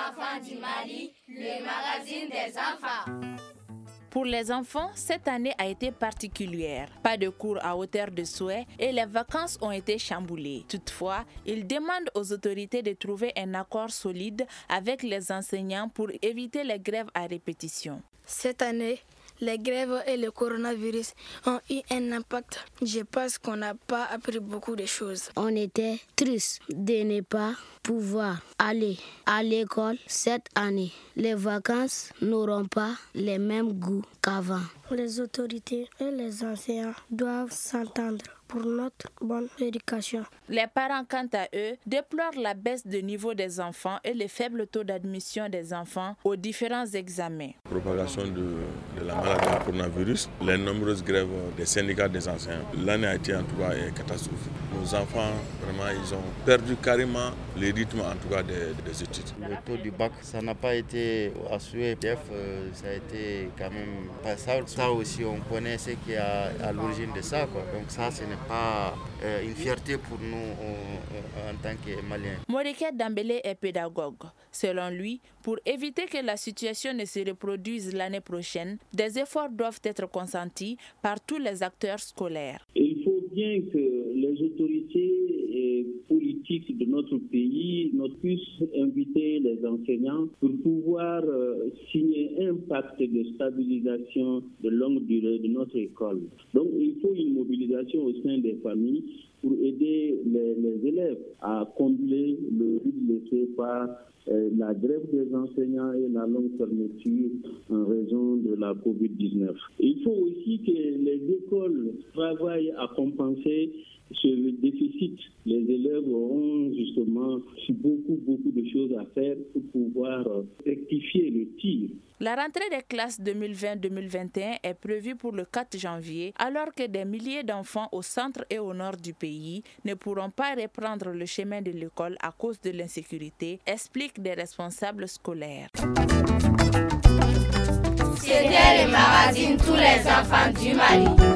enfants du Mali, le magazine des enfants. Pour les enfants, cette année a été particulière. Pas de cours à hauteur de souhait et les vacances ont été chamboulées. Toutefois, ils demandent aux autorités de trouver un accord solide avec les enseignants pour éviter les grèves à répétition. Cette année, les grèves et le coronavirus ont eu un impact. Je pense qu'on n'a pas appris beaucoup de choses. On était tristes de ne pas pouvoir aller à l'école cette année. Les vacances n'auront pas le même goût qu'avant. Les autorités et les enseignants doivent s'entendre pour notre bonne éducation. Les parents, quant à eux, déplorent la baisse de niveau des enfants et le faible taux d'admission des enfants aux différents examens. La propagation de la maladie du coronavirus, les nombreuses grèves des syndicats des enseignants. L'année a été en tout cas catastrophique. Nos enfants, vraiment, ils ont perdu carrément le rythme en tout cas des études. Le taux du bac, ça n'a pas été à souhait. Ça a été quand même pas ça. Ça aussi, on connaît ce qui est à l'origine de ça, quoi. Donc ça, ce n'est pas une fierté pour nous en tant que Maliens. Moriké Dambélé est pédagogue. Selon lui, pour éviter que la situation ne se reproduise l'année prochaine, des efforts doivent être consentis par tous les acteurs scolaires. Il faut bien que les autorités politiques de notre pays puissent inviter les enseignants pour pouvoir signer un pacte de stabilisation de longue durée de notre école. Donc il faut une mobilisation au sein des familles pour aider les élèves à combler le vide laissé par la grève des enseignants et la longue fermeture en raison de la COVID-19. Il faut aussi que les écoles travaillent à compenser ce déficit. Les élèves auront justement beaucoup de choses à faire pour pouvoir rectifier le tir. La rentrée des classes 2020-2021 est prévue pour le 4 janvier, alors que des milliers d'enfants au centre et au nord du pays ne pourront pas reprendre le chemin de l'école à cause de l'insécurité, expliquent des responsables scolaires. C'était le magazine Tous les enfants du Mali.